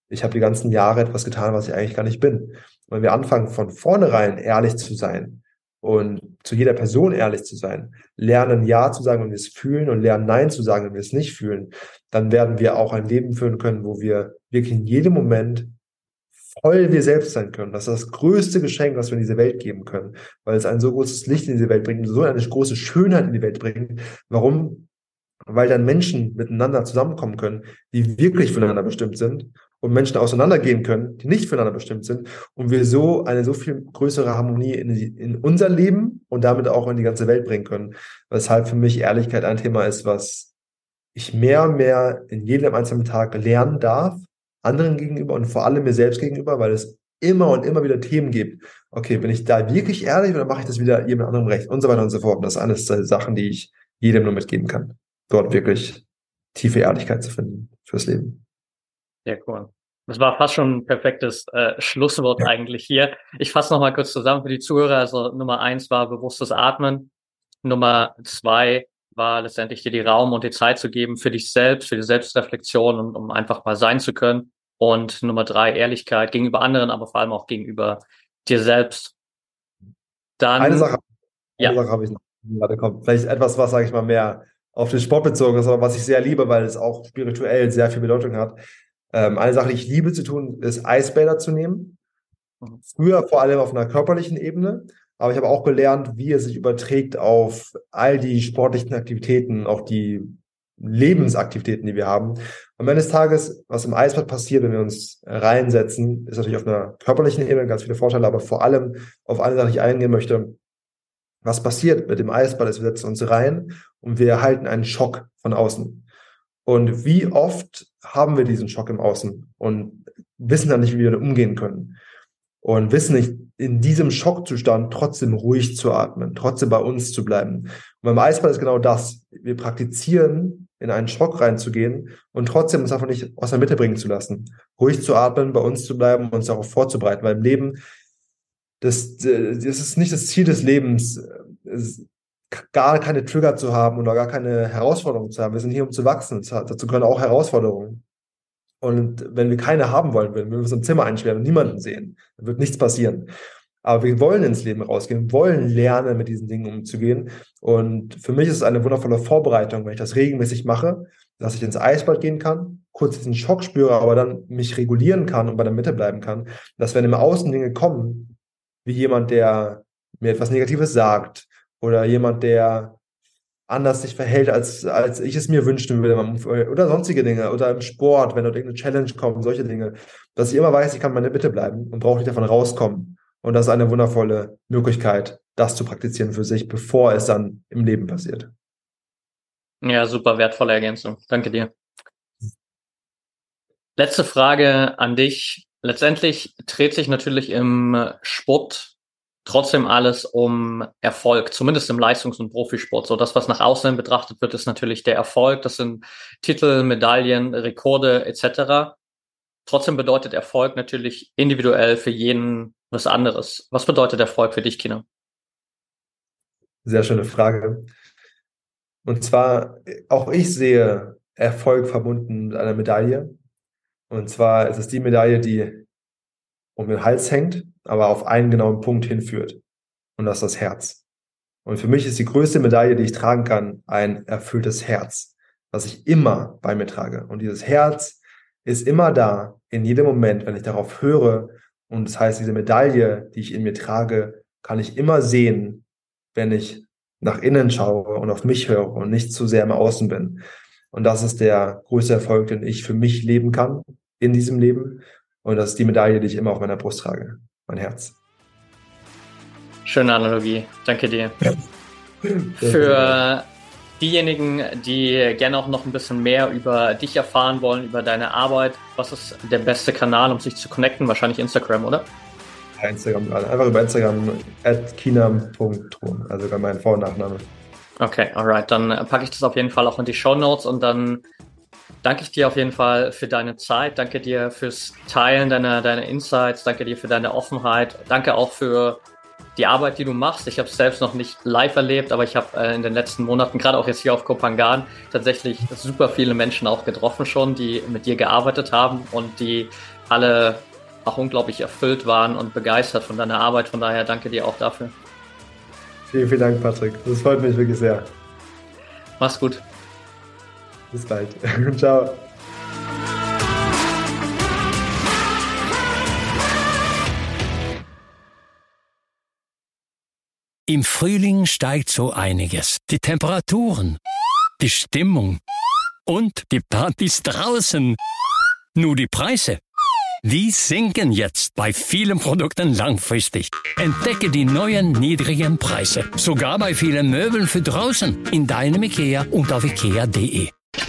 [SPEAKER 1] ich habe die ganzen Jahre etwas getan, was ich eigentlich gar nicht bin. Wenn wir anfangen, von vornherein ehrlich zu sein und zu jeder Person ehrlich zu sein, lernen Ja zu sagen, wenn wir es fühlen, und lernen Nein zu sagen, wenn wir es nicht fühlen, dann werden wir auch ein Leben führen können, wo wir wirklich in jedem Moment voll wir selbst sein können. Das ist das größte Geschenk, was wir in diese Welt geben können, weil es ein so großes Licht in diese Welt bringt, so eine große Schönheit in die Welt bringt. Warum? Weil dann Menschen miteinander zusammenkommen können, die wirklich füreinander bestimmt sind, und Menschen auseinandergehen können, die nicht füreinander bestimmt sind, und wir so eine so viel größere Harmonie in, die, in unser Leben und damit auch in die ganze Welt bringen können. Weshalb für mich Ehrlichkeit ein Thema ist, was ich mehr und mehr in jedem einzelnen Tag lernen darf, anderen gegenüber und vor allem mir selbst gegenüber, weil es immer und immer wieder Themen gibt. Okay, bin ich da wirklich ehrlich oder mache ich das wieder jemand anderem recht und so weiter und so fort. Und das ist eines der Sachen, die ich jedem nur mitgeben kann, dort wirklich tiefe Ehrlichkeit zu finden fürs Leben.
[SPEAKER 3] Sehr cool. Das war fast schon ein perfektes äh, Schlusswort
[SPEAKER 1] ja.
[SPEAKER 3] eigentlich hier. Ich fasse noch mal kurz zusammen für die Zuhörer. Also Nummer eins war bewusstes Atmen. Nummer zwei war letztendlich dir die Raum und die Zeit zu geben für dich selbst, für die Selbstreflexion und um einfach mal sein zu können. Und Nummer drei, Ehrlichkeit gegenüber anderen, aber vor allem auch gegenüber dir selbst. Dann
[SPEAKER 1] eine Sache, eine
[SPEAKER 3] ja.
[SPEAKER 1] Sache habe ich noch. Warte, komm. Vielleicht etwas, was, sage ich mal, mehr auf den Sport bezogen ist, aber was ich sehr liebe, weil es auch spirituell sehr viel Bedeutung hat. Ähm, eine Sache, die ich liebe zu tun, ist Eisbäder zu nehmen. Früher vor allem auf einer körperlichen Ebene, aber ich habe auch gelernt, wie es sich überträgt auf all die sportlichen Aktivitäten, auch die Lebensaktivitäten, die wir haben. Am Ende des Tages, was im Eisbad passiert, wenn wir uns reinsetzen, ist natürlich auf einer körperlichen Ebene ganz viele Vorteile, aber vor allem auf eine Sache, die ich eingehen möchte. Was passiert mit dem Eisbad ist, wir setzen uns rein und wir erhalten einen Schock von außen. Und wie oft haben wir diesen Schock im Außen und wissen dann nicht, wie wir damit umgehen können. Und wissen nicht, in diesem Schockzustand trotzdem ruhig zu atmen, trotzdem bei uns zu bleiben. Und beim Eisbad ist genau das. Wir praktizieren, in einen Schock reinzugehen und trotzdem uns einfach nicht aus der Mitte bringen zu lassen. Ruhig zu atmen, bei uns zu bleiben und uns darauf vorzubereiten. Weil im Leben, das, das ist nicht das Ziel des Lebens, gar keine Trigger zu haben oder gar keine Herausforderungen zu haben. Wir sind hier, um zu wachsen. Dazu gehören auch Herausforderungen. Und wenn wir keine haben wollen, wenn wir uns im Zimmer einsperren und niemanden sehen, dann wird nichts passieren. Aber wir wollen ins Leben rausgehen, wollen lernen, mit diesen Dingen umzugehen. Und für mich ist es eine wundervolle Vorbereitung, wenn ich das regelmäßig mache, dass ich ins Eisbad gehen kann, kurz diesen Schock spüre, aber dann mich regulieren kann und bei der Mitte bleiben kann. Dass wenn im Außen Dinge kommen, wie jemand, der mir etwas Negatives sagt oder jemand, der anders sich verhält, als, als ich es mir wünschen würde, oder sonstige Dinge, oder im Sport, wenn dort irgendeine Challenge kommt, solche Dinge, dass ich immer weiß, ich kann meine Mitte bleiben und brauche nicht davon rauskommen. Und das ist eine wundervolle Möglichkeit, das zu praktizieren für sich, bevor es dann im Leben passiert.
[SPEAKER 3] Ja, super wertvolle Ergänzung. Danke dir. Letzte Frage an dich. Letztendlich dreht sich natürlich im Sport trotzdem alles um Erfolg, zumindest im Leistungs- und Profisport. So das, was nach außen betrachtet wird, ist natürlich der Erfolg. Das sind Titel, Medaillen, Rekorde et cetera. Trotzdem bedeutet Erfolg natürlich individuell für jeden was anderes. Was bedeutet Erfolg für dich, Kino?
[SPEAKER 1] Sehr schöne Frage. Und zwar, auch ich sehe Erfolg verbunden mit einer Medaille. Und zwar ist es die Medaille, die um den Hals hängt, aber auf einen genauen Punkt hinführt. Und das ist das Herz. Und für mich ist die größte Medaille, die ich tragen kann, ein erfülltes Herz, was ich immer bei mir trage. Und dieses Herz ist immer da, in jedem Moment, wenn ich darauf höre. Und das heißt, diese Medaille, die ich in mir trage, kann ich immer sehen, wenn ich nach innen schaue und auf mich höre und nicht zu sehr im Außen bin. Und das ist der größte Erfolg, den ich für mich leben kann in diesem Leben. Und das ist die Medaille, die ich immer auf meiner Brust trage, mein Herz.
[SPEAKER 3] Schöne Analogie, danke dir. Ja. Für diejenigen, die gerne auch noch ein bisschen mehr über dich erfahren wollen, über deine Arbeit, was ist der beste Kanal, um sich zu connecten? Wahrscheinlich Instagram, oder?
[SPEAKER 1] Ja, Instagram, einfach über Instagram at kinam punkt thron, also mein Vor- und Nachname.
[SPEAKER 3] Okay, alright, dann packe ich das auf jeden Fall auch in die Shownotes und dann danke ich dir auf jeden Fall für deine Zeit, danke dir fürs Teilen deiner, deiner Insights, danke dir für deine Offenheit, danke auch für die Arbeit, die du machst. Ich habe es selbst noch nicht live erlebt, aber ich habe äh, in den letzten Monaten, gerade auch jetzt hier auf Koh Phangan, tatsächlich super viele Menschen auch getroffen schon, die mit dir gearbeitet haben und die alle auch unglaublich erfüllt waren und begeistert von deiner Arbeit. Von daher danke dir auch dafür.
[SPEAKER 1] Vielen, vielen Dank, Patrick. Das freut mich wirklich sehr.
[SPEAKER 3] Mach's gut.
[SPEAKER 1] Bis bald. Ciao.
[SPEAKER 4] Im Frühling steigt so einiges. Die Temperaturen, die Stimmung und die Partys draußen. Nur die Preise, die sinken jetzt bei vielen Produkten langfristig. Entdecke die neuen niedrigen Preise. Sogar bei vielen Möbeln für draußen. In deinem IKEA und auf ikea punkt de.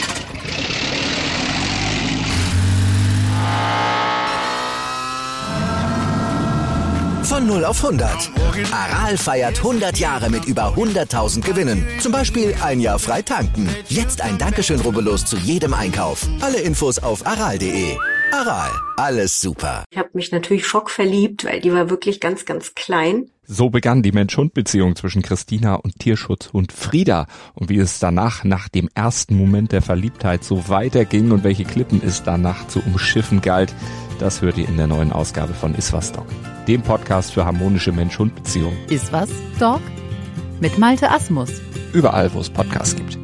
[SPEAKER 5] Von null auf hundert. Aral feiert hundert Jahre mit über hunderttausend Gewinnen. Zum Beispiel ein Jahr frei tanken. Jetzt ein Dankeschön, rubbellos zu jedem Einkauf. Alle Infos auf aral punkt de. Aral, alles super.
[SPEAKER 6] Ich habe mich natürlich schockverliebt, weil die war wirklich ganz, ganz klein.
[SPEAKER 7] So begann die Mensch-Hund-Beziehung zwischen Christina und Tierschutzhund Frieda. Und wie es danach, nach dem ersten Moment der Verliebtheit, so weiterging und welche Klippen es danach zu umschiffen galt, das hört ihr in der neuen Ausgabe von Iswas Dog, dem Podcast für harmonische Mensch-Hund-Beziehungen.
[SPEAKER 8] Iswas Dog? Mit Malte Asmus.
[SPEAKER 7] Überall, wo es Podcasts gibt.